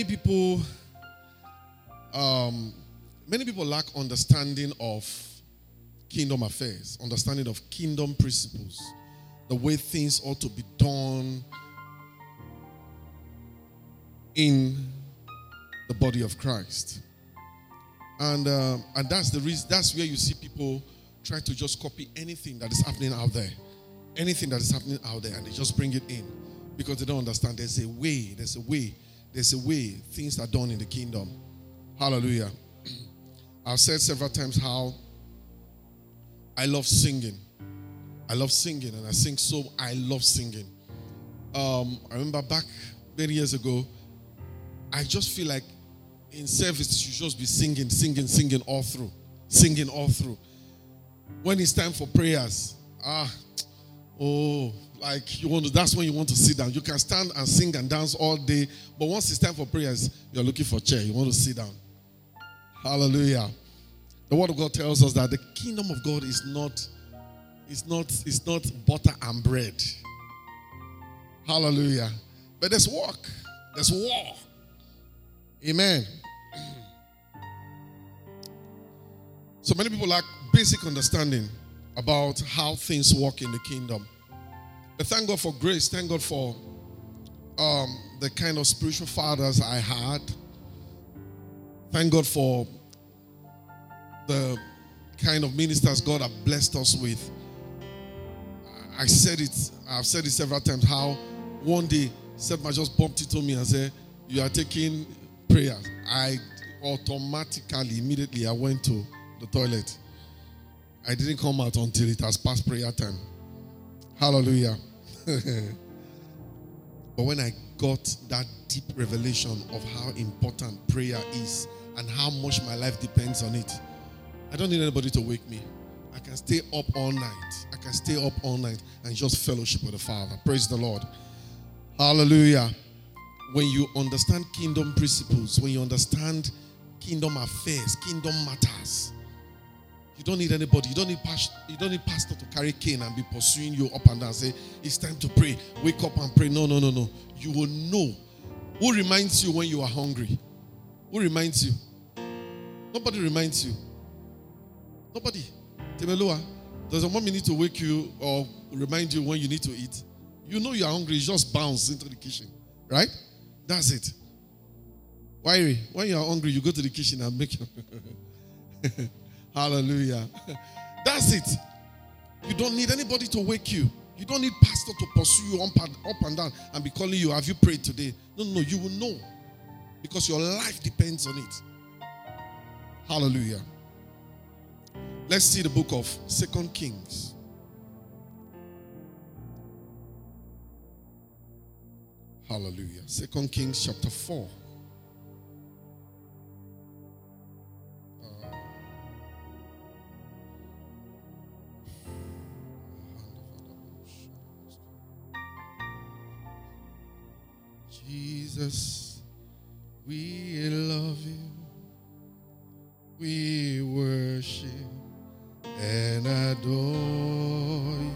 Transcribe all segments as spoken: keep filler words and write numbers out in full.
Many people, um, many people lack understanding of kingdom affairs, understanding of kingdom principles, the way things ought to be done in the body of Christ. And uh, and that's the reason. That's where you see people try to just copy anything that is happening out there, anything that is happening out there, and they just bring it in because they don't understand. There's a way. There's a way. There's a way things are done in the kingdom. Hallelujah. I've said several times how I love singing. I love singing, and I sing so I love singing. Um, I remember back many years ago, I just feel like in service you should just be singing, singing, singing all through, singing all through. When it's time for prayers, ah, oh, like you want to, that's when you want to sit down. You can stand and sing and dance all day, but once it's time for prayers, you're looking for a chair. You want to sit down. Hallelujah. The word of God tells us that the kingdom of God is not, is not, is not butter and bread. Hallelujah. But there's work. There's war. Amen. So many people lack basic understanding about how things work in the kingdom. But thank God for grace. Thank God for um, the kind of spiritual fathers I had. Thank God for the kind of ministers God have blessed us with. I said it, I've said it several times, how one day Sedma just bumped into me and said, "You are taking prayers." I automatically, immediately, I went to the toilet. I didn't come out until it has passed prayer time. Hallelujah. But when I got that deep revelation of how important prayer is and how much my life depends on it, I don't need anybody to wake me. I can stay up all night. I can stay up all night and just fellowship with the Father. Praise the Lord. Hallelujah. When you understand kingdom principles, when you understand kingdom affairs, kingdom matters, you don't need anybody. You don't need pastor, you don't need pastor to carry cane and be pursuing you up and down. Say, "It's time to pray. Wake up and pray." No, no, no, no. You will know. Who reminds you when you are hungry? Who reminds you? Nobody reminds you. Nobody. Temelua, does a mommy need to wake you or remind you when you need to eat? You know you are hungry. You just bounce into the kitchen. Right? That's it. Why? When you are hungry, you go to the kitchen and make your... Hallelujah. That's it. You don't need anybody to wake you. You don't need pastor to pursue you up and, up and down and be calling you, "Have you prayed today?" No, no, no. You will know because your life depends on it. Hallelujah. Let's see the book of Second Kings. Hallelujah. Second Kings chapter four. Jesus, we love you. We worship and adore you.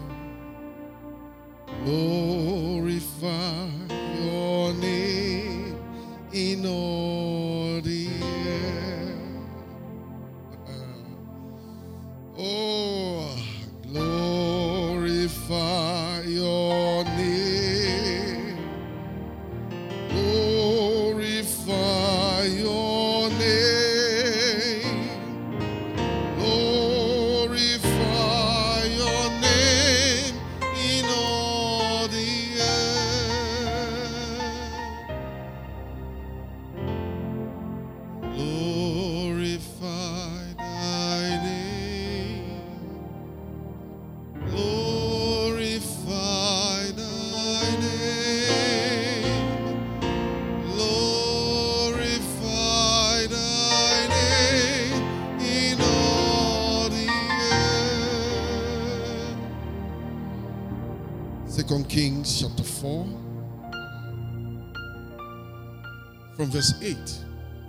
Glorify your name in all the earth. Oh, glorify your name. Glorify your name. Glorify your name in all the earth. Glorify thy name. Glorify thy name. Glorify thy name in all the earth. Second Kings chapter four, from verse eight.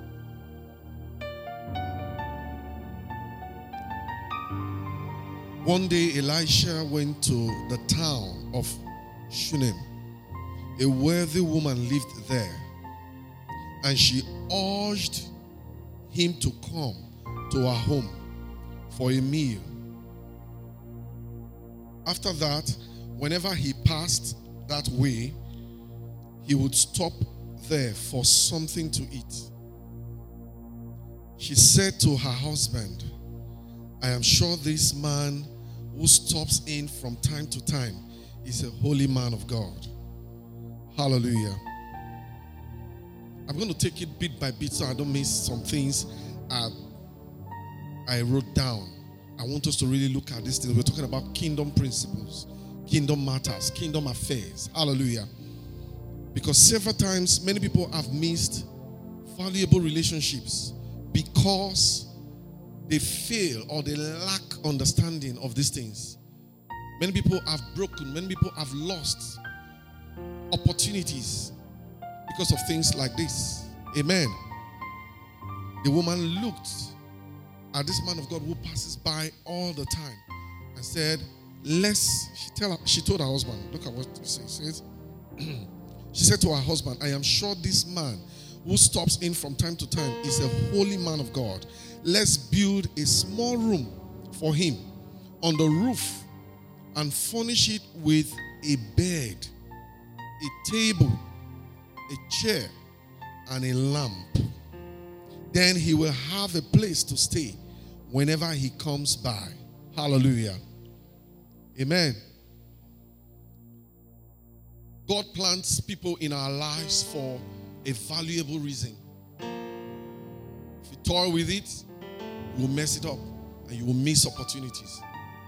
One day Elisha went to the town of Shunem. A worthy woman lived there. and she urged him to come to her home for a meal. After that, whenever he passed that way, he would stop there for something to eat. She said to her husband, I am sure this man who stops in from time to time is a holy man of God. Hallelujah. I'm going to take it bit by bit so I don't miss some things I, I wrote down. I want us to really look at this thing. We're talking about kingdom principles, kingdom matters, kingdom affairs. Hallelujah. Because several times, many people have missed valuable relationships because they fail or they lack understanding of these things. Many people have broken, many people have lost opportunities because of things like this. Amen. The woman looked at this man of God who passes by all the time and said, Lest she tell her, she told her husband, look at what she says. She said to her husband, I am sure this man who stops in from time to time is a holy man of God. Let's build a small room for him on the roof and furnish it with a bed, a table, a chair, and a lamp. Then he will have a place to stay whenever he comes by. Hallelujah. Amen. God plants people in our lives for a valuable reason. If you toy with it, you will mess it up and you will miss opportunities.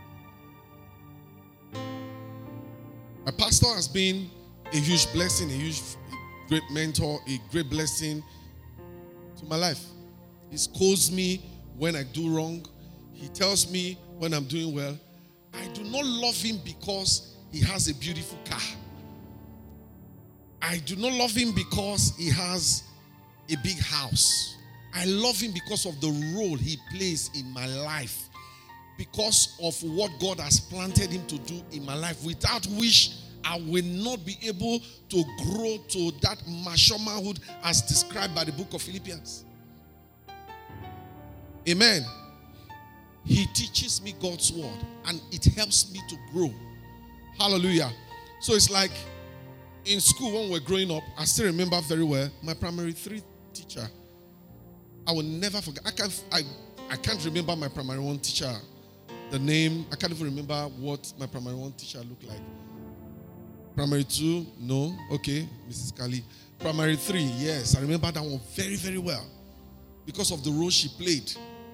My pastor has been a huge blessing, a huge, a great mentor, a great blessing to my life. He scolds me when I do wrong. He tells me when I'm doing well. I do not love him because he has a beautiful car. I do not love him because he has a big house. I love him because of the role he plays in my life, because of what God has planted him to do in my life, without which I will not be able to grow to that mature manhood as described by the book of Philippians. Amen. He teaches me God's word and it helps me to grow. Hallelujah. So it's like in school when we were growing up, I still remember very well my primary three teacher. I will never forget. I can't, I, I can't remember my primary one teacher, the name. I can't even remember what my primary one teacher looked like. Primary two, no. Okay, Missus Kali. Primary three, yes. I remember that one very, very well because of the role she played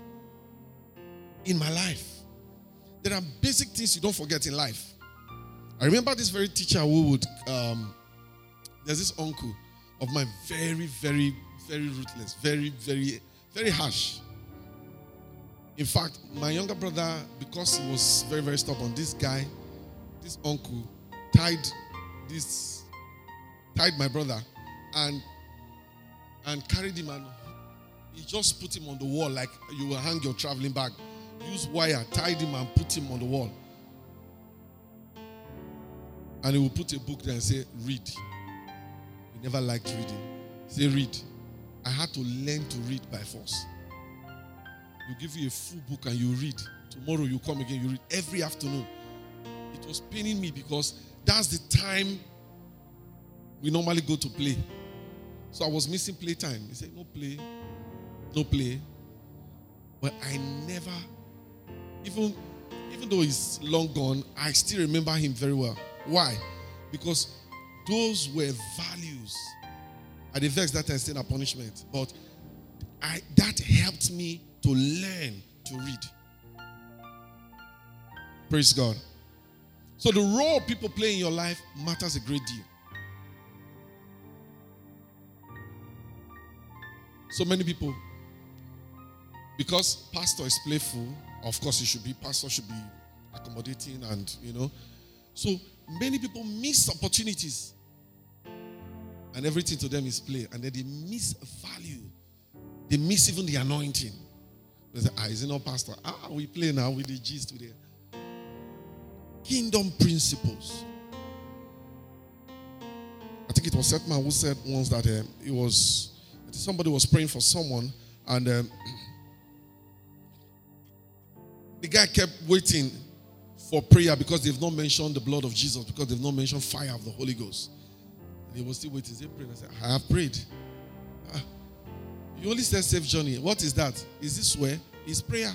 in my life. There are basic things you don't forget in life. I remember this very teacher who would, um, there's this uncle of mine, very, very, very ruthless, very, very, very harsh. In fact, my younger brother, because he was very, very stubborn, this guy, this uncle, tied this, tied my brother and and carried him, and he just put him on the wall like you will hang your traveling bag. Use wire, tied him and put him on the wall. And he will put a book there and say, read. He never liked reading. Say, read. I had to learn to read by force. You give you a full book and you read. Tomorrow you come again, you read every afternoon. It was paining me because that's the time we normally go to play. So I was missing playtime. He said, no play, no play. But I never, even, even though he's long gone, I still remember him very well. Why? Because those were values. I did vex that time saying a punishment. But I that helped me to learn to read. Praise God. So the role people play in your life matters a great deal. So many people, because pastor is playful, of course he should be, pastor should be accommodating and, you know. So many people miss opportunities and everything to them is play, and then they miss value. They miss even the anointing. They say, ah, is it not pastor? Ah, we play now with the G's today. Kingdom principles. I think it was Setman who said once that uh, it was, somebody was praying for someone, and um, the guy kept waiting for prayer because they've not mentioned the blood of Jesus, because they've not mentioned fire of the Holy Ghost. And he was still waiting. He prayed. I said, I have prayed. Ah, you only said safe journey. What is that? Is this where? It's prayer.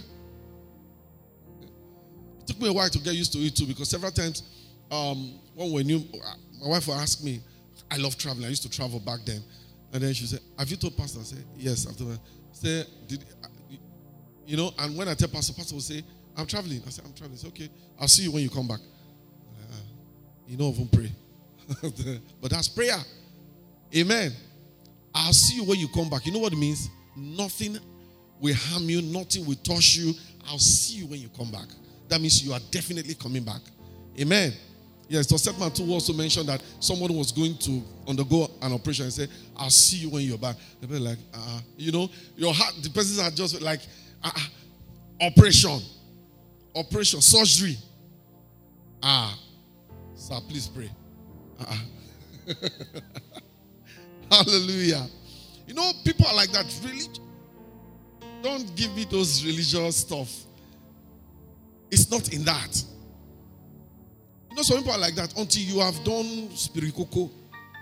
It took me a while to get used to it too, because several times um, when we knew, my wife would ask me, I love traveling. I used to travel back then. And then she said, have you told Pastor? I said, yes. I've told her. Say, did, you know, and when I tell Pastor, Pastor will say, I'm traveling. I said, I'm traveling. It's okay. I'll see you when you come back. Uh, you don't even pray. But that's prayer. Amen. I'll see you when you come back. You know what it means? Nothing will harm you. Nothing will touch you. I'll see you when you come back. That means you are definitely coming back. Amen. Yes, so Setman too also mentioned that someone was going to undergo an operation and said, I'll see you when you're back. They'll be like, uh, you know, your heart, the person's are just like, uh, operation, operation, surgery. Ah, sir, please pray. Uh-uh. Hallelujah. You know, people are like that. Really, don't give me those religious stuff. It's not in that. You know, some people are like that until you have done spirikoko.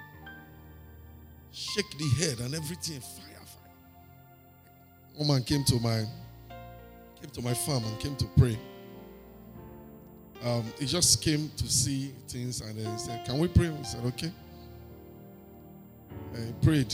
Shake the head and everything. Fire, fire. One man came to my came to my farm and came to pray. Um, he just came to see things and then he said, can we pray? We said, okay. And he prayed.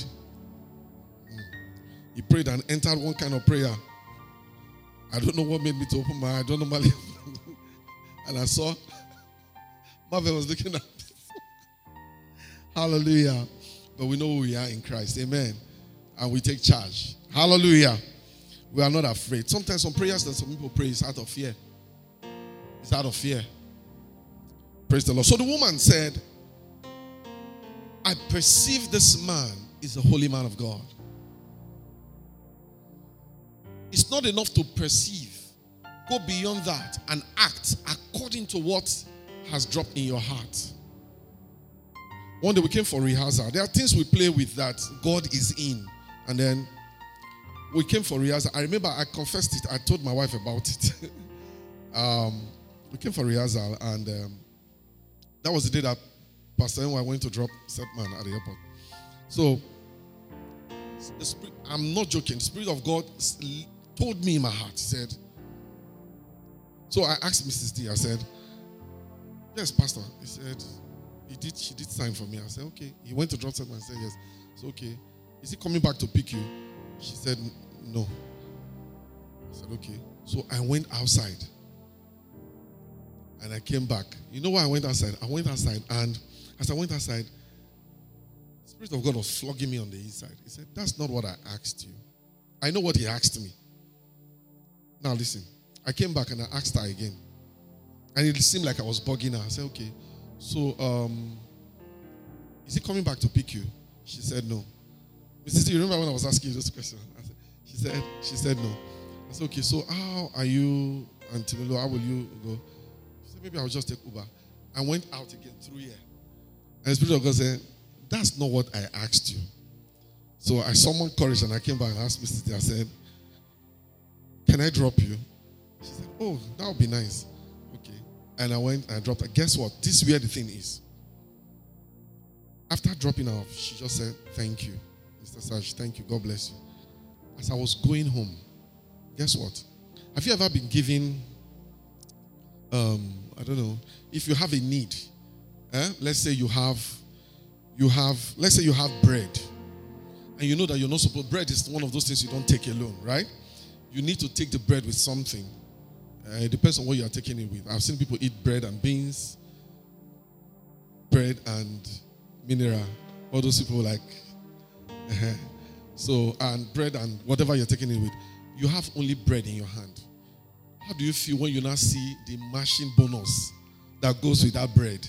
He prayed and entered one kind of prayer. I don't know what made me to open my eye. I don't normally. And I saw Marvin was looking at me. Hallelujah. But we know who we are in Christ. Amen. And we take charge. Hallelujah. We are not afraid. Sometimes some prayers that some people pray is out of fear. It's out of fear. Praise the Lord. So the woman said, I perceive this man is a holy man of God. It's not enough to perceive. Go beyond that and act according to what has dropped in your heart. One day we came for rehearsal. There are things we play with that God is in. And then we came for rehearsal. I remember I confessed it. I told my wife about it. um, we came for rehearsal and um, that was the day that Pastor Enwa went to drop Setman at the airport. So, the spirit, I'm not joking. The Spirit of God told me in my heart. He said, so I asked Missus D, I said, yes, Pastor. He said, he did, she did sign for me. I said, okay. He went to drop Setman. I said, yes. So, okay. Is he coming back to pick you? She said, no. I said, okay. So I went outside. And I came back. You know why I went outside? I went outside and as I went outside, the Spirit of God was flogging me on the inside. He said, that's not what I asked you. I know what he asked me. Now listen. I came back and I asked her again. And it seemed like I was bugging her. I said, okay. So, um, is he coming back to pick you? She said, no. Missus Do you remember when I was asking you this question? I said, she said, she said no. I said, okay, so how are you, Auntie Melo, how will you go? She said, maybe I'll just take Uber. I went out again through here. And the Spirit of God said, that's not what I asked you. So I summoned courage and I came back and asked Missus D, I said, can I drop you? She said, oh, that would be nice. Okay. And I went and I dropped her. Guess what? This is where the thing is. After dropping her off, she just said, thank you. Mister Saj, thank you. God bless you. As I was going home, guess what? Have you ever been given, um, I don't know, if you have a need, eh? let's say you have, you have, let's say you have bread, and you know that you're not supposed, bread is one of those things you don't take alone, right? You need to take the bread with something. Uh, it depends on what you are taking it with. I've seen people eat bread and beans, bread and mineral. All those people like, uh-huh. So, and bread and whatever you're taking it with. You have only bread in your hand. How do you feel when you now see the mashing bonus that goes with that bread?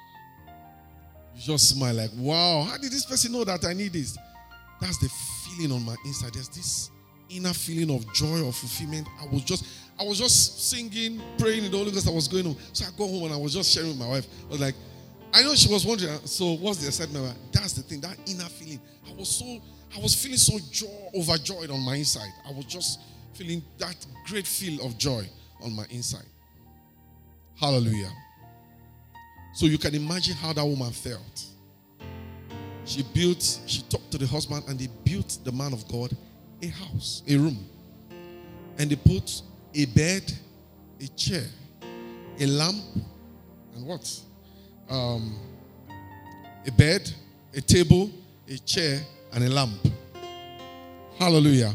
You just smile like, wow, how did this person know that I need this? That's the feeling on my inside. There's this inner feeling of joy, of fulfillment. I was just, I was just singing, praying in the Holy Ghost. I was going home. So I go home and I was just sharing with my wife. I was like, I know she was wondering, so what's the excitement? That's the thing, that inner feeling. I was so, I was feeling so joy, overjoyed on my inside. I was just feeling that great feel of joy on my inside. Hallelujah. So you can imagine how that woman felt. She built, she talked to the husband, and they built the man of God a house, a room. And they put a bed, a chair, a lamp, and what? Um, a bed, a table, a chair, and a lamp. Hallelujah.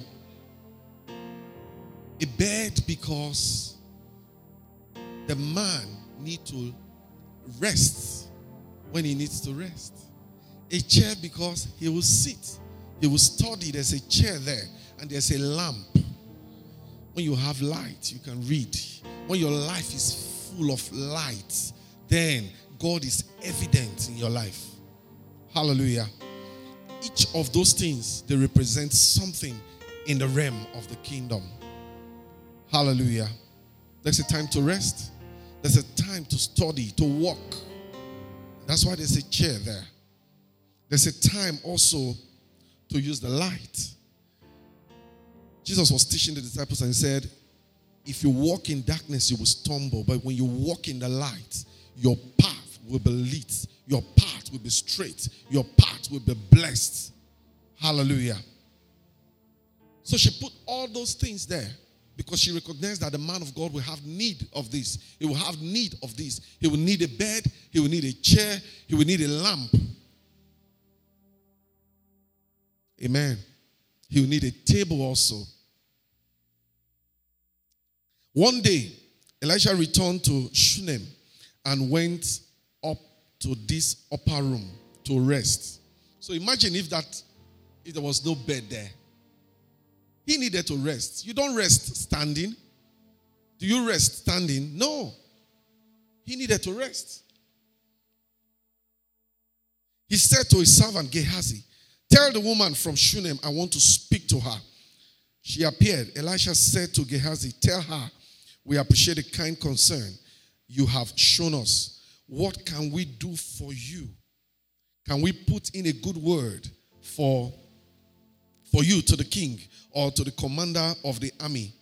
A bed because the man needs to rest when he needs to rest. A chair because he will sit. He will study. There's a chair there and there's a lamp. When you have light, you can read. When your life is full of light, then God is evident in your life. Hallelujah. Each of those things, they represent something in the realm of the kingdom. Hallelujah. There's a time to rest. There's a time to study, to walk. That's why there's a chair there. There's a time also to use the light. Jesus was teaching the disciples and he said, if you walk in darkness, you will stumble. But when you walk in the light, your path will be lit. Your path will be straight. Your path will be blessed. Hallelujah. So she put all those things there because she recognized that the man of God will have need of this. He will have need of this. He will need a bed. He will need a chair. He will need a lamp. Amen. He will need a table also. One day, Elisha returned to Shunem and went up to this upper room to rest. So imagine if that, if there was no bed there. He needed to rest. You don't rest standing. Do you rest standing? No. He needed to rest. He said to his servant Gehazi, tell the woman from Shunem I want to speak to her. She appeared. Elisha said to Gehazi, tell her, we appreciate the kind concern you have shown us. What can we do for you? Can we put in a good word for, for you to the king or to the commander of the army?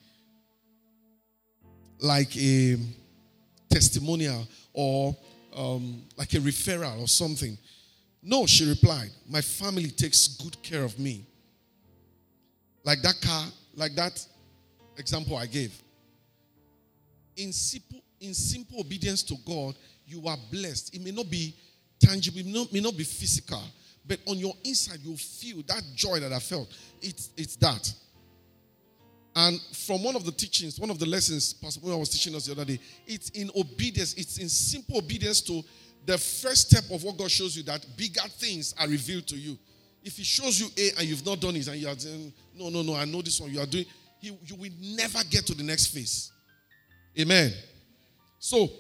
Like a testimonial or um, like a referral or something. No, she replied, my family takes good care of me. Like that car, like that example I gave. In simple, in simple obedience to God, you are blessed. It may not be tangible, it may not, may not be physical, but on your inside, you'll feel that joy that I felt. It's, it's that. And from one of the teachings, one of the lessons Pastor Boy was teaching us the other day, it's in obedience, it's in simple obedience to the first step of what God shows you, that bigger things are revealed to you. If he shows you A and you've not done it and you are saying, no, no, no, I know this one you are doing, he, you will never get to the next phase. Amen. So,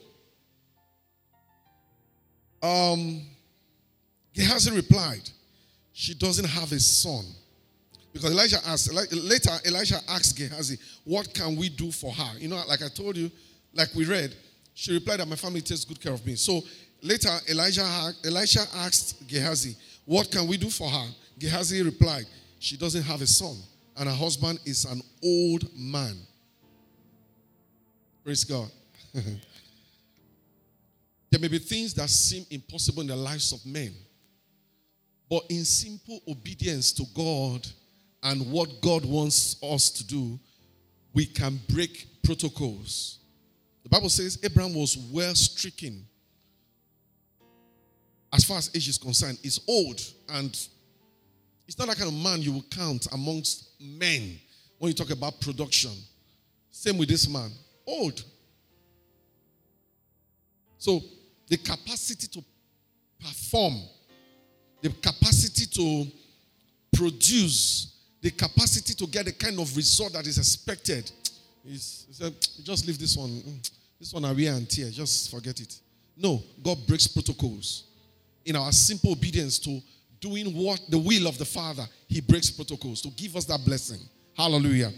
um, Gehazi replied, she doesn't have a son. Because Elijah asked, later Elijah asked Gehazi, what can we do for her? You know, like I told you, like we read, she replied that my family takes good care of me. So later Elijah, Elisha asked Gehazi, what can we do for her? Gehazi replied, she doesn't have a son and her husband is an old man. Praise God. There may be things that seem impossible in the lives of men, but in simple obedience to God and what God wants us to do, we can break protocols. The Bible says Abraham was well stricken. As far as age is concerned, he's old, and it's not that kind of man you will count amongst men when you talk about production. Same with this man. Old. So the capacity to perform, the capacity to produce, the capacity to get the kind of result that is expected is, just leave this one. This one are wear and tear. Just forget it. No, God breaks protocols. In our simple obedience to doing what the will of the Father, he breaks protocols to give us that blessing. Hallelujah.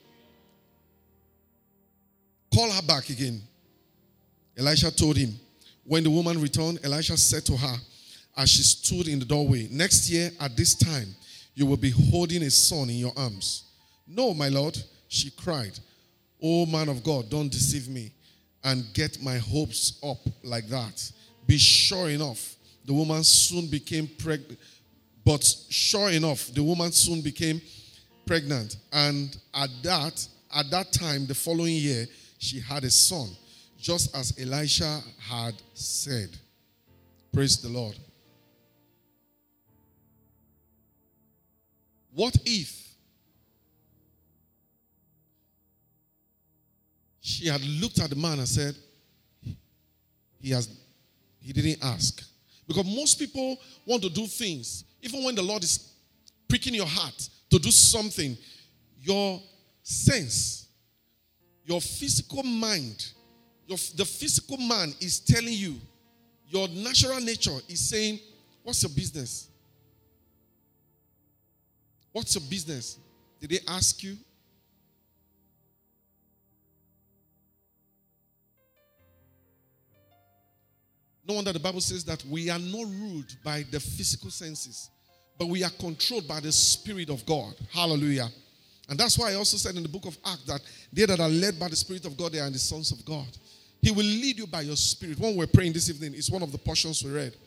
Call her back again. Elisha told him. When the woman returned, Elisha said to her as she stood in the doorway, next year at this time, you will be holding a son in your arms. No, my Lord, she cried. Oh, man of God, don't deceive me and get my hopes up like that. Be sure enough, the woman soon became pregnant. But sure enough, the woman soon became pregnant. And at that, at that time, the following year, she had a son, just as Elisha had said. Praise the Lord. What if she had looked at the man and said, he has, he didn't ask? Because most people want to do things, even when the Lord is pricking your heart to do something, your sense, your physical mind, your, the physical man is telling you, your natural nature is saying, what's your business? What's your business? Did they ask you? No wonder the Bible says that we are not ruled by the physical senses, but we are controlled by the Spirit of God. Hallelujah. And that's why I also said in the book of Acts that they that are led by the Spirit of God, they are the sons of God. He will lead you by your spirit. When we're praying this evening, it's one of the portions we read.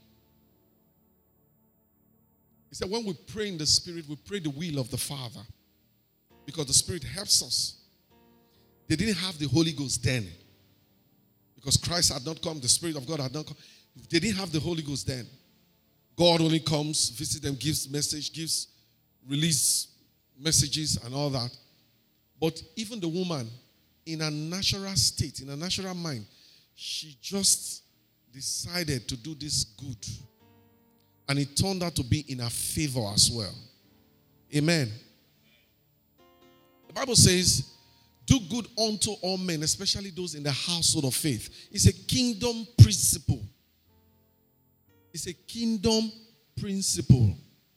He said when we pray in the Spirit, we pray the will of the Father. Because the Spirit helps us. They didn't have the Holy Ghost then. Because Christ had not come, the Spirit of God had not come. They didn't have the Holy Ghost then. God only comes, visits them, gives message, gives release messages and all that. But even the woman, in a natural state, in a natural mind, she just decided to do this good. And it turned out to be in her favor as well. Amen. The Bible says, do good unto all men, especially those in the household of faith. It's a kingdom principle. It's a kingdom principle.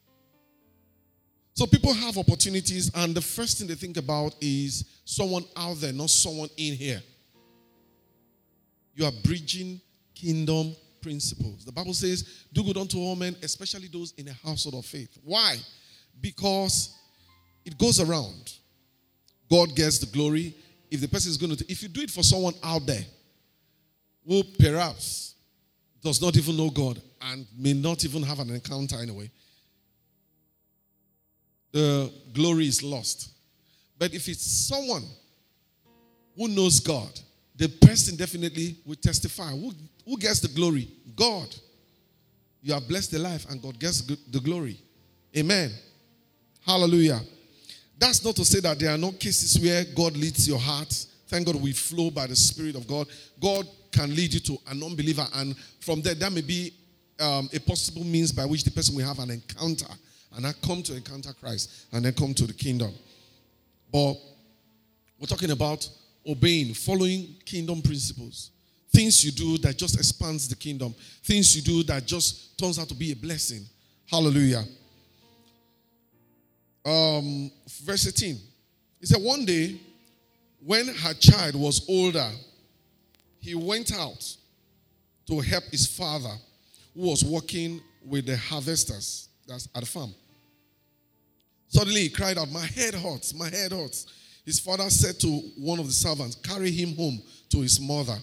So people have opportunities, and the first thing they think about is someone out there, not someone in here. You are bridging kingdom principles. The Bible says, do good unto all men, especially those in the household of faith. Why? Because it goes around. God gets the glory. If the person is going to, if you do it for someone out there who perhaps does not even know God and may not even have an encounter anyway, the glory is lost. But if it's someone who knows God, the person definitely will testify. Who, who gets the glory? God. You have blessed the life and God gets the glory. Amen. Hallelujah. That's not to say that there are no cases where God leads your heart. Thank God we flow by the Spirit of God. God can lead you to an unbeliever, and from there, that may be um, a possible means by which the person will have an encounter and I come to encounter Christ and then come to the kingdom. But we're talking about obeying, following kingdom principles. Things you do that just expands the kingdom. Things you do that just turns out to be a blessing. Hallelujah. Um, verse eighteen. He said, one day, when her child was older, he went out to help his father, who was working with the harvesters. That's at the farm. Suddenly he cried out, my head hurts, my head hurts. His father said to one of the servants, carry him home to his mother.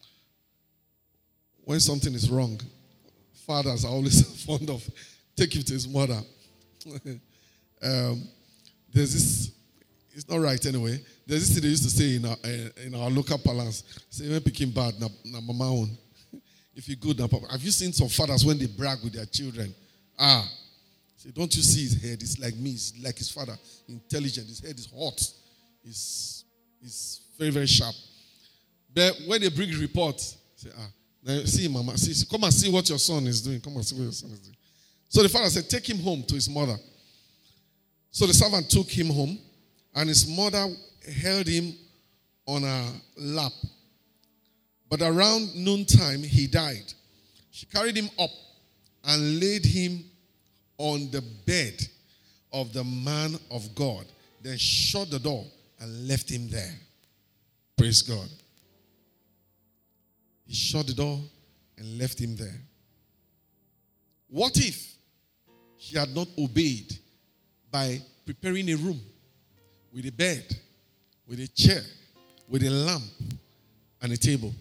When something is wrong, fathers are always fond of take him to his mother. um, there's this, it's not right anyway. There's this thing they used to say in our, uh, in our local parlance. Say, when picking bad, na, na mama own. If you're good, na papa. Have you seen some fathers when they brag with their children? Ah, say, don't you see his head? It's like me. It's like his father. Intelligent. His head is hot. It's, it's very, very sharp. But when they bring report, say, ah, now see, mama, see, see, come and see what your son is doing. Come and see what your son is doing. So the father said, take him home to his mother. So the servant took him home, and his mother held him on her lap. But around noontime, he died. She carried him up and laid him on the bed of the man of God, then shut the door and left him there. Praise God. He shut the door and left him there. What if she had not obeyed by preparing a room with a bed, with a chair, with a lamp, and a table.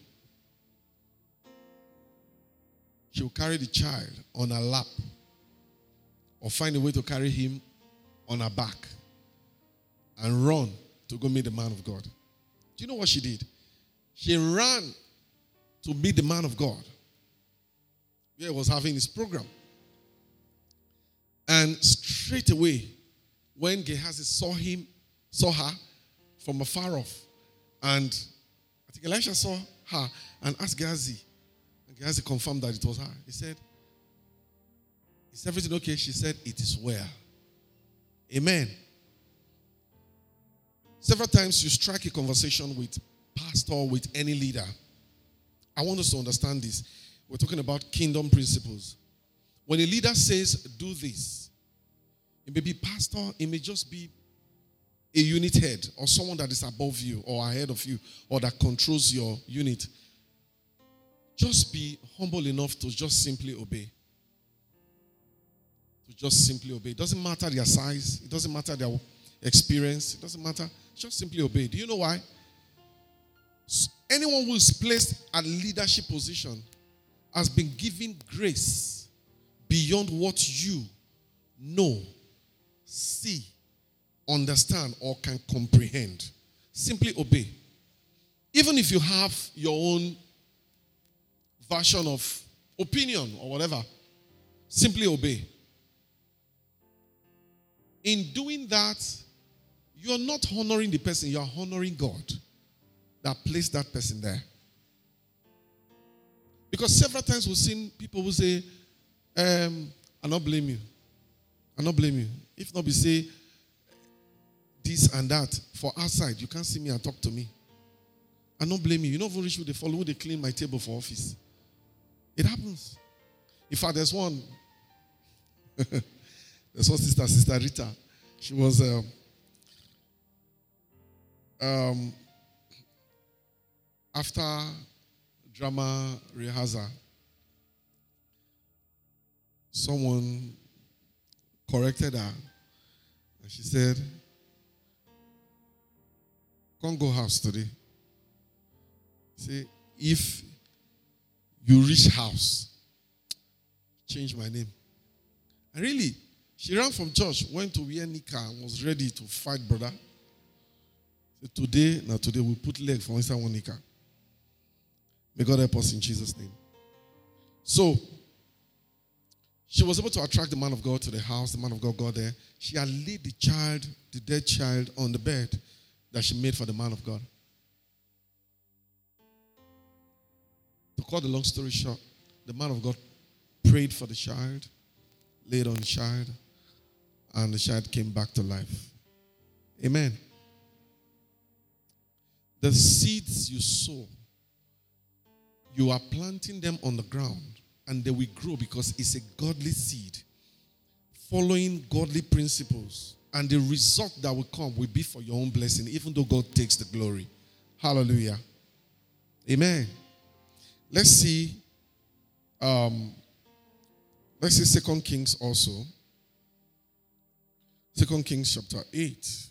She will carry the child on her lap or find a way to carry him on her back and run to go meet the man of God. Do you know what she did? She ran to meet the man of God where he was having his program. And straight away, when Gehazi saw him, saw her from afar off, and I think Elisha saw her and asked Gehazi, and Gehazi confirmed that it was her. He said, "Is everything okay?" She said, "It is well." Amen. Several times you strike a conversation with pastor, with any leader. I want us to understand this. We're talking about kingdom principles. When a leader says, "Do this," it may be pastor, it may just be a unit head or someone that is above you or ahead of you or that controls your unit. Just be humble enough to just simply obey. To just simply obey. It doesn't matter their size. It doesn't matter their experience. It doesn't matter. Just simply obey. Do you know why? Anyone who is placed at leadership position has been given grace beyond what you know, see, understand, or can comprehend. Simply obey. Even if you have your own version of opinion or whatever, simply obey. In doing that, you are not honoring the person, you are honoring God that placed that person there. Because several times we've seen people who say, um, I not blame you. I not blame you. If not, we say this and that for outside. You can't see me and talk to me. I not blame you. You know who reach with the follow, they clean my table for office. It happens. In fact, there's one. there's one sister, Sister Rita. She was uh, um, after drama rehearsal, someone corrected her and she said, "Can't go house today. Say, if you reach house, change my name." And really, she ran from church, went to wear Nika and was ready to fight brother. Said, today, now today, we put leg for inside one Nika. May God help us in Jesus' name. So, she was able to attract the man of God to the house. The man of God got there. She had laid the child, the dead child, on the bed that she made for the man of God. To cut the long story short, the man of God prayed for the child, laid on the child, and the child came back to life. Amen. The seeds you sow, you are planting them on the ground and they will grow because it's a godly seed following godly principles, and the result that will come will be for your own blessing, even though God takes the glory. Hallelujah. Amen. Let's see um, let's see Second Kings also. Second Kings chapter eight.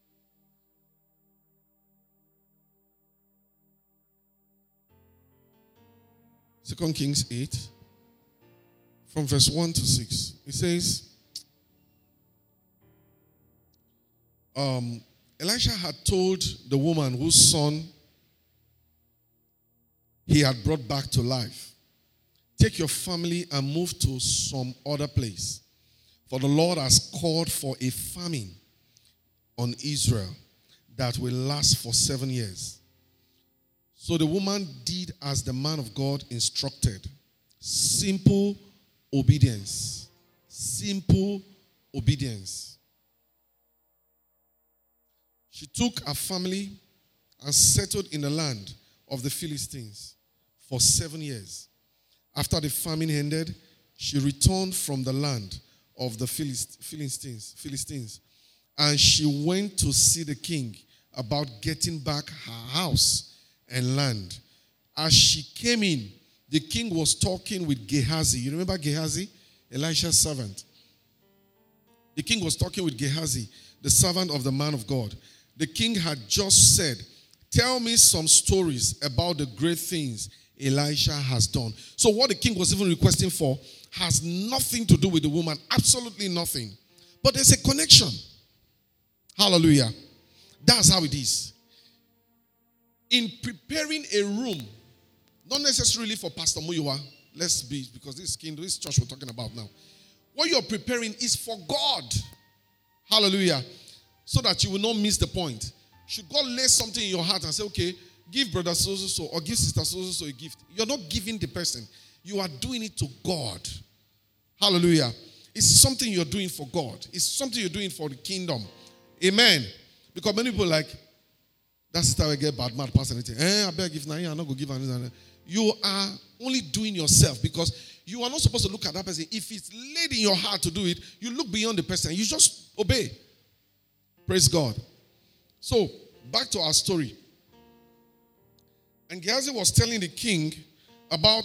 Second Kings eight, from verse one to six. It says, um, Elisha had told the woman whose son he had brought back to life, "Take your family and move to some other place, for the Lord has called for a famine on Israel that will last for seven years. So the woman did as the man of God instructed. Simple obedience. Simple obedience. She took her family and settled in the land of the Philistines for seven years. After the famine ended, she returned from the land of the Philist- Philistines, Philistines, and she went to see the king about getting back her house and land. As she came in, the king was talking with Gehazi. You remember Gehazi? Elisha's servant. The king was talking with Gehazi, the servant of the man of God. The king had just said, tell me some stories about the great things Elisha has done. So what the king was even requesting for has nothing to do with the woman. Absolutely nothing. But there's a connection. Hallelujah. That's how it is. In preparing a room, not necessarily for Pastor Muyiwa, let's be, because this kingdom, this church we're talking about now. What you're preparing is for God. Hallelujah. So that you will not miss the point. Should God lay something in your heart and say, okay, give brother so so so or give sister so so so a gift, you're not giving the person. You are doing it to God. Hallelujah. It's something you're doing for God. It's something you're doing for the kingdom. Amen. Because many people like, that sister will get bad, mad, pass anything. Eh, I beg if now I'm not going to give anything. You are only doing yourself because you are not supposed to look at that person. If it's laid in your heart to do it, you look beyond the person. You just obey. Praise God. So, back to our story. And Gehazi was telling the king about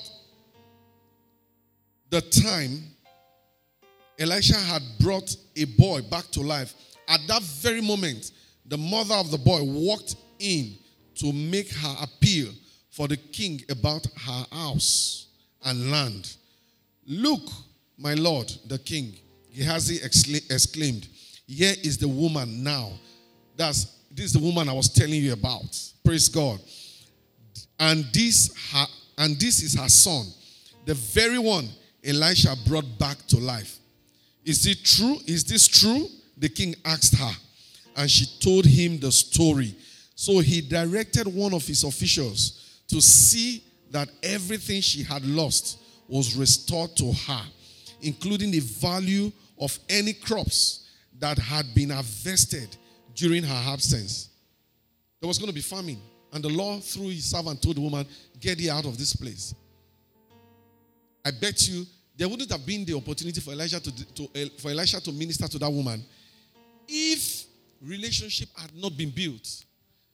the time Elisha had brought a boy back to life. At that very moment, the mother of the boy walked in to make her appeal for the king about her house and land. Look, my lord, the king, Gehazi exclaimed, here is the woman now. That's, this is the woman I was telling you about. Praise God. And this, her, and this is her son, the very one Elisha brought back to life. Is it true? Is this true? The king asked her. And she told him the story. So he directed one of his officials to see that everything she had lost was restored to her, including the value of any crops that had been harvested during her absence. There was going to be famine. And the Lord, through his servant, told the woman, get her out of this place. I bet you there wouldn't have been the opportunity for Elijah to, to, for Elisha to minister to that woman if relationship had not been built.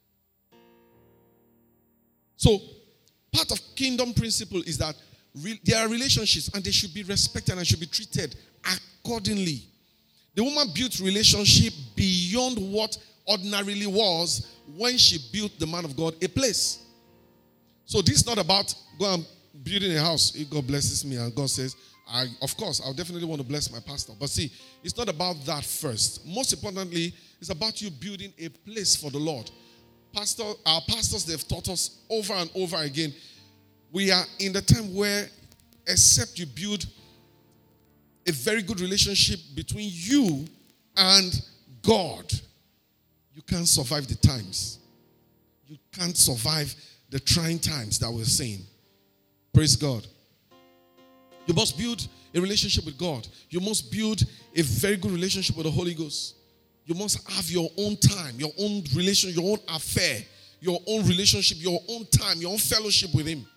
So, part of kingdom principle is that re, there are relationships and they should be respected and should be treated accordingly. The woman built relationship beyond what ordinarily was when she built the man of God a place. So this is not about go and building a house. If God blesses me and God says, I, of course, I'll definitely want to bless my pastor. But see, it's not about that first. Most importantly, it's about you building a place for the Lord. Pastor, our pastors, they've taught us over and over again. We are in the time where, except you build a very good relationship between you and God, you can't survive the times. You can't survive the trying times that we're seeing. Praise God. You must build a relationship with God. You must build a very good relationship with the Holy Ghost. You must have your own time, your own relation, your own affair, your own relationship, your own time, your own fellowship with Him.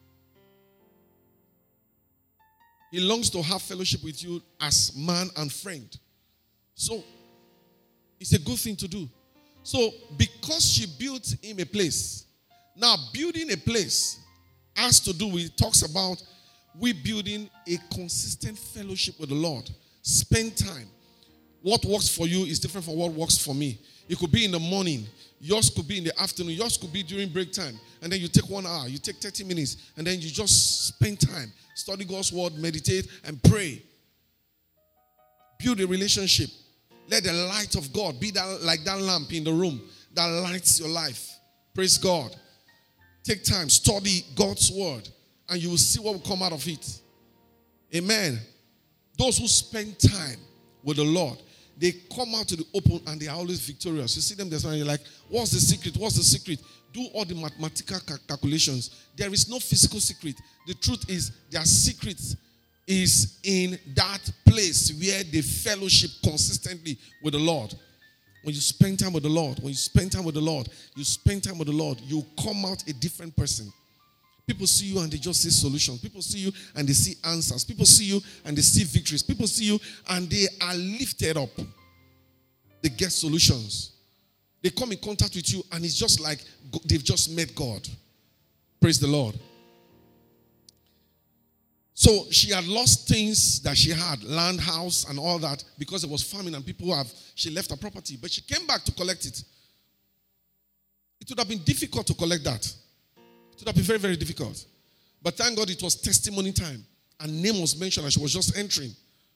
He longs to have fellowship with you as man and friend. So, it's a good thing to do. So, because she built him a place, now building a place has to do with, talks about we building a consistent fellowship with the Lord. Spend time. What works for you is different from what works for me. It could be in the morning. Yours could be in the afternoon. Yours could be during break time. And then you take one hour. You take thirty minutes. And then you just spend time. Study God's word, meditate, and pray. Build a relationship. Let the light of God be that, like that lamp in the room that lights your life. Praise God. Take time. Study God's word. And you will see what will come out of it. Amen. Those who spend time with the Lord, they come out to the open and they are always victorious. You see them there and you're like, what's the secret? What's the secret? Do all the mathematical calculations. There is no physical secret. The truth is, their secret is in that place where they fellowship consistently with the Lord. When you spend time with the Lord, when you spend time with the Lord, you spend time with the Lord, you come out a different person. People see you and they just see solutions. People see you and they see answers. People see you and they see victories. People see you and they are lifted up. They get solutions. They come in contact with you and it's just like they've just met God. Praise the Lord. So she had lost things that she had, land, house, and all that, because it was famine and people have, she left her property. But she came back to collect it. It would have been difficult to collect that. It would have been very, very difficult. But thank God it was testimony time. And name was mentioned and she was just entering.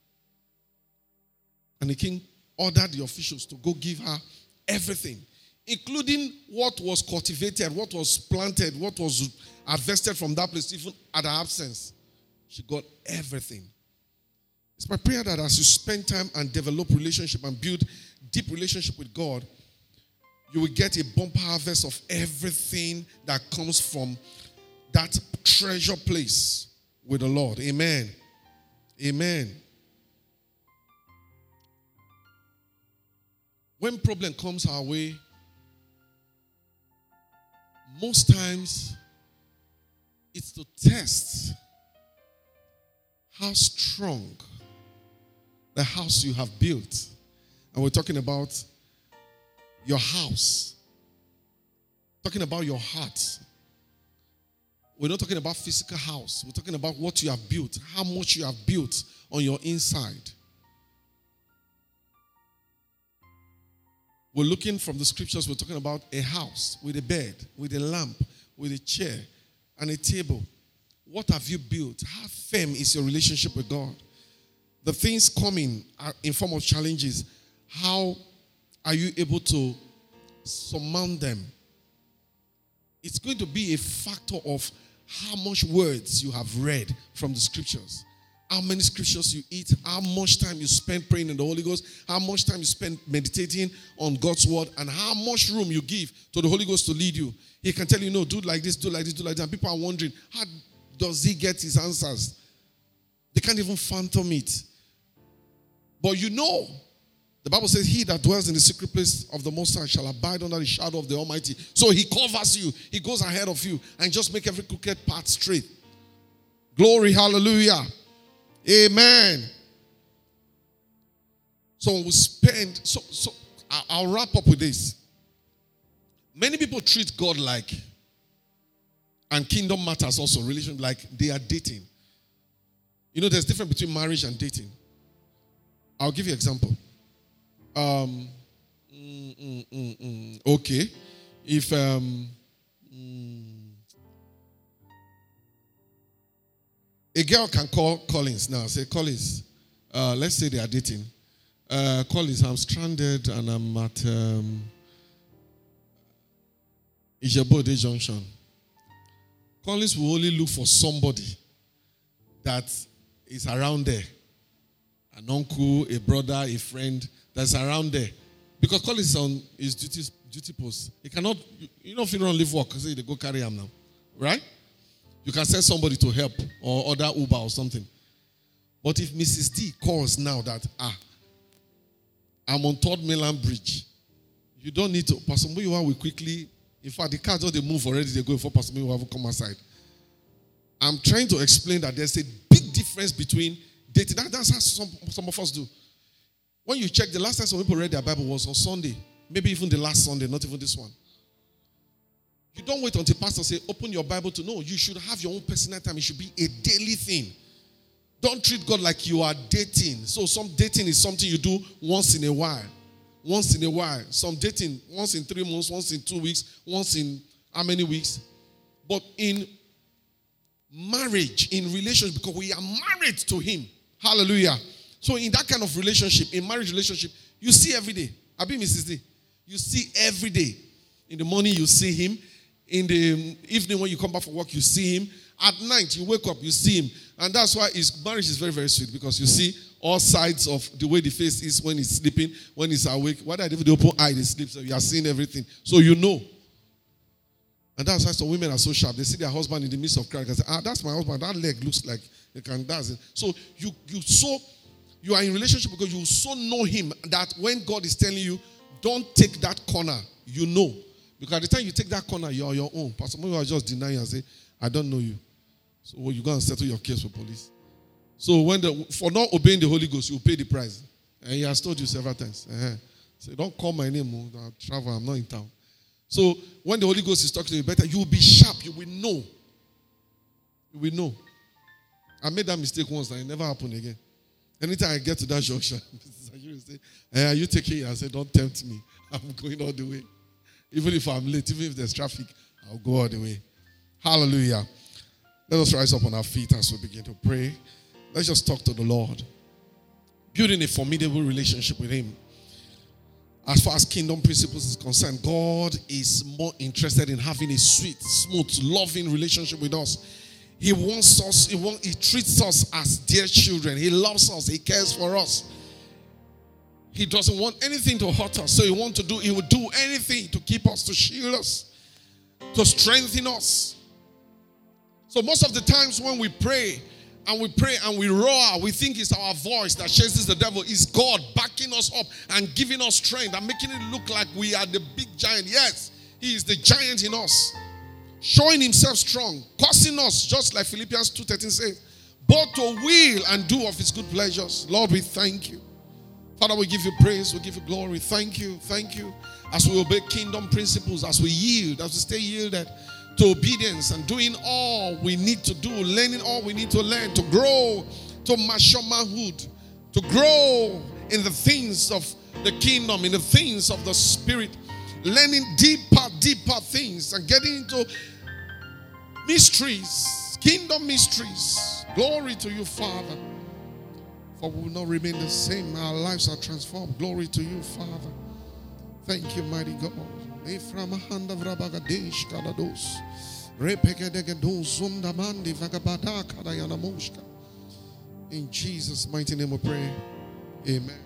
And the king ordered the officials to go give her everything, including what was cultivated, what was planted, what was harvested from that place, even at her absence. She got everything. It's my prayer that as you spend time and develop relationship and build deep relationship with God, you will get a bumper harvest of everything that comes from that treasure place with the Lord. Amen. Amen. When problem comes our way, most times it's to test how strong the house you have built. And we're talking about your house. Talking about your heart. We're not talking about physical house. We're talking about what you have built, how much you have built on your inside. We're looking from the scriptures, we're talking about a house with a bed, with a lamp, with a chair, and a table. What have you built? How firm is your relationship with God? The things coming in form of challenges, how are you able to surmount them? It's going to be a factor of how much words you have read from the scriptures. How many scriptures you eat, how much time you spend praying in the Holy Ghost, how much time you spend meditating on God's word, and how much room you give to the Holy Ghost to lead you. He can tell you, no, do like this, do like this, do like that. And people are wondering, how does he get his answers? They can't even fathom it. But you know, the Bible says, he that dwells in the secret place of the Most High shall abide under the shadow of the Almighty. So he covers you. He goes ahead of you and just make every crooked path straight. Glory, hallelujah. Amen. So we spend, so, so I'll wrap up with this. Many people treat God like, and kingdom matters also, relation, like they are dating. You know, there's a difference between marriage and dating. I'll give you an example. Um, mm, mm, mm, mm. Okay. If, um, mm, a girl can call Collins now, say, Collins, uh, let's say they are dating. Uh, Collins, I'm stranded and I'm at um, Ijebode Junction. Collins will only look for somebody that is around there. An uncle, a brother, a friend that's around there. Because Collins is on his duty, duty post. He cannot, you know, if you don't leave work, say they go carry him now. Right? You can send somebody to help or order Uber or something. But if Missus D calls now that, ah, I'm on Third Mainland Bridge, you don't need to. Pastor Muyiwa will quickly, in fact, the cars, they move already, they go before Pastor Muyiwa will come outside. I'm trying to explain that there's a big difference between dating. That, that's how some, some of us do. When you check, the last time some people read their Bible was on Sunday. Maybe even the last Sunday, not even this one. You don't wait until pastor say, open your Bible to know. You should have your own personal time. It should be a daily thing. Don't treat God like you are dating. So some dating is something you do once in a while. Once in a while. Some dating once in three months, once in two weeks, once in how many weeks? But in marriage, in relationship, because we are married to him. Hallelujah. So in that kind of relationship, in marriage relationship, you see every day. I be Missus D. You see every day. In the morning, you see him. In the evening, when you come back from work, you see him. At night, you wake up, you see him. And that's why his marriage is very, very sweet, because you see all sides of the way the face is when he's sleeping, when he's awake. Whether even the open eye, they sleep, so you are seeing everything. So you know. And that's why some women are so sharp. They see their husband in the midst of crying and say, ah, that's my husband. That leg looks like they can dance it. So you, you so you are in relationship because you so know him that when God is telling you, don't take that corner, you know. Because at the time you take that corner, you're on your own. Pastor Mo will just deny you and say, I don't know you. So well, you go and settle your case with police. So when the, for not obeying the Holy Ghost, you pay the price. And he has told you several times. Uh-huh. So don't call my name. I'll travel. I'm not in town. So when the Holy Ghost is talking to you better, you will be sharp. You will know. You will know. I made that mistake once and it never happened again. Anytime I get to that junction, Missus say, hey, are you taking it? I said, don't tempt me. I'm going all the way. Even if I'm late, even if there's traffic, I'll go all the way. Hallelujah. Let us rise up on our feet as we begin to pray. Let's just talk to the Lord. Building a formidable relationship with Him. As far as kingdom principles is concerned, God is more interested in having a sweet, smooth, loving relationship with us. He wants us, he, wants, he treats us as dear children. He loves us, He cares for us. He doesn't want anything to hurt us. So He wants to do, He will do anything to keep us, to shield us, to strengthen us. So most of the times when we pray, and we pray and we roar, we think it's our voice that chases the devil. It's God backing us up and giving us strength and making it look like we are the big giant. Yes, He is the giant in us, showing Himself strong, causing us, just like Philippians two thirteen says, both to will and do of His good pleasures. Lord, we thank You. Father, we give You praise, we give You glory. Thank You, thank You. As we obey kingdom principles, as we yield, as we stay yielded to obedience and doing all we need to do, learning all we need to learn, to grow to mature manhood, to grow in the things of the kingdom, in the things of the Spirit, learning deeper, deeper things and getting into mysteries, kingdom mysteries. Glory to You, Father. For we will not remain the same. Our lives are transformed. Glory to You, Father. Thank You, mighty God. In Jesus' mighty name we pray. Amen.